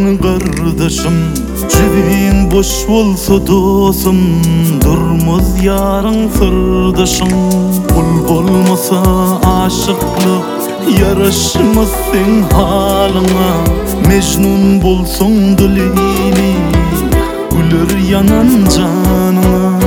meni kardeşim. Cibin boş bolsa dostum, durmaz yarın sırdaşım. Kul bolmasa aşıklık yaraşmaz sen halına. Mecnun bolsun dilini, güler yanan canına.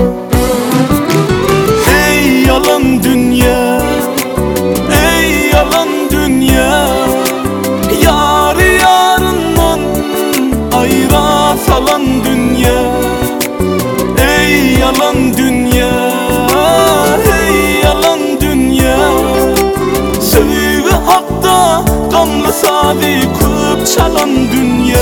Ey yalan dünya, ey yalan dünya, yarı yarından ayıra salan dünya. Ey yalan dünya, ey yalan dünya, sevgi hakta gamlı sadi köp çalan dünya.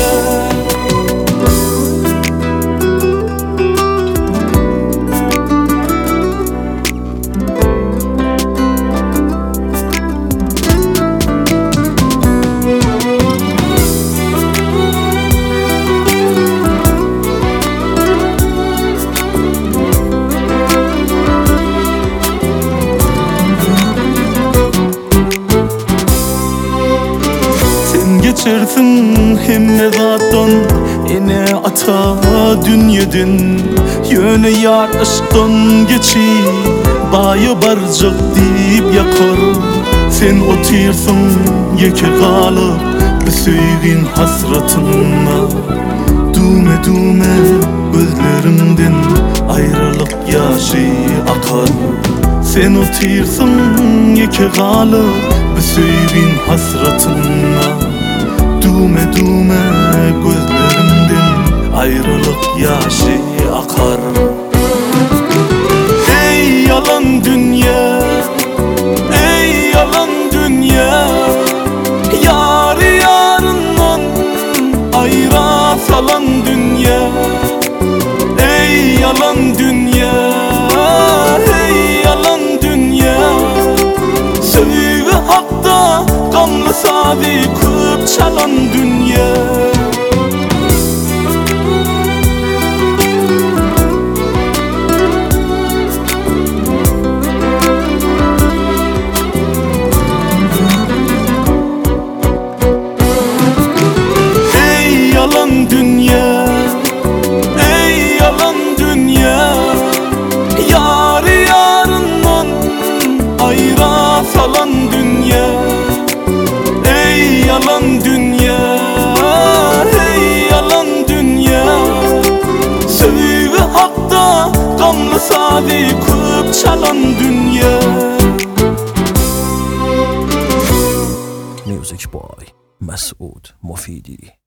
Geçersin hemme zattan, ene ata dünyadan. Yöne yar aşktan geçi, bayı barcak deyip yakar. Sen otirsin yeke kalıp, bir söygin hasratınla. Düme düme gözlerimden ayrılık yaşı akar. Sen otirsin yeke kalıp, bir söygin hasratınla. Düme düme gözlerimden ayrılık yaşı akar. Ey yalan dünya, ey yalan dünya, yarı yarından ayıra salan dünya. Ey yalan dünya, ey yalan dünya, sevgi hakta gamlı sadi köp çalan dünya. Ey yalan dünya, ey yalan dünya, yarı yarından ayıra salan dünya. Ey yalan dünya, ey yalan dünya, sevgi hakta gamlı sadi köp çalan dünya. Music by Masoud Mofidi.